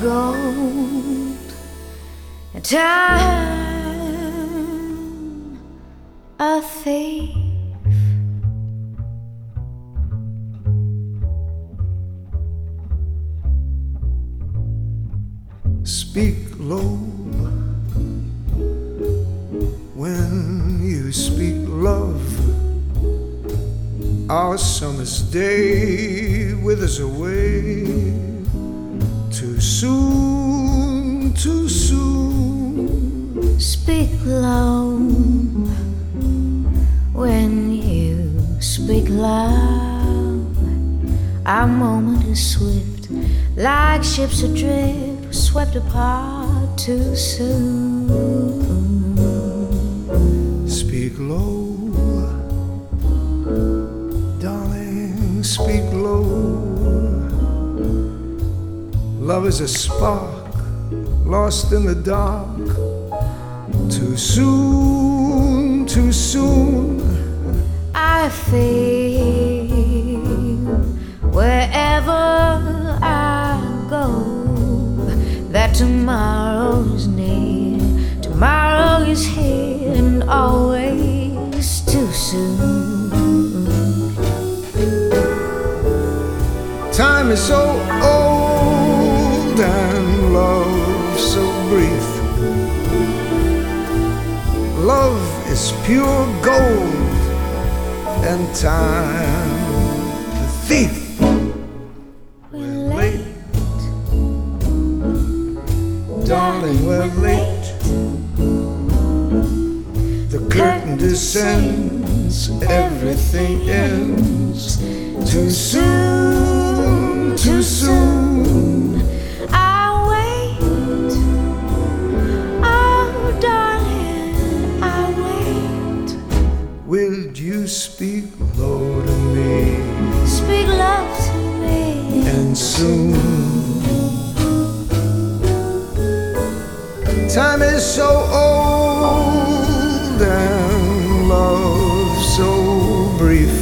gold, a time a thief. Speak low when you speak love. Our summer's day withers away too soon, too soon. Speak low when you speak loud. Our moment is swift, like ships adrift, swept apart too soon. Speak low, darling, speak low. Love is a spark lost in the dark. Too soon, too soon. I feel wherever I go that tomorrow is near, tomorrow is here, and always too soon. Time is so old and love so brief. Love is pure gold and time a thief. We're late, Darling, we're late. The curtain descends, everything ends. Too soon, too soon. I'll wait. Oh, darling, I'll wait. Will you speak low to me? Speak love to me. And soon. Time is so old and love so brief.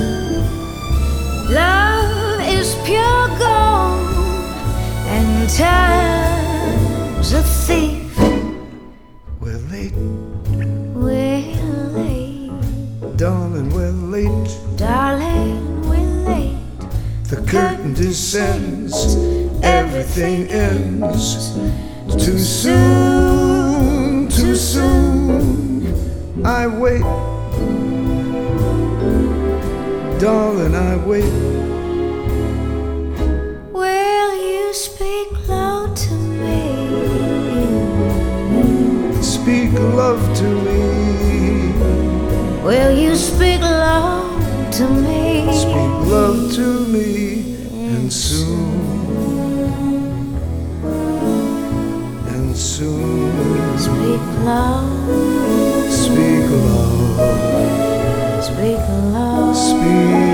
Love is pure gold and time's a thief. We're late, We're late, darling, we're late. darling, we're late. The curtain descends, everything ends. Too soon, too soon. I wait, darling, I wait. Will you speak low to me? Speak love to me. Will you speak low to me? Speak love to me. And soon, and soon. Speak low, Speak love. speak low. Speak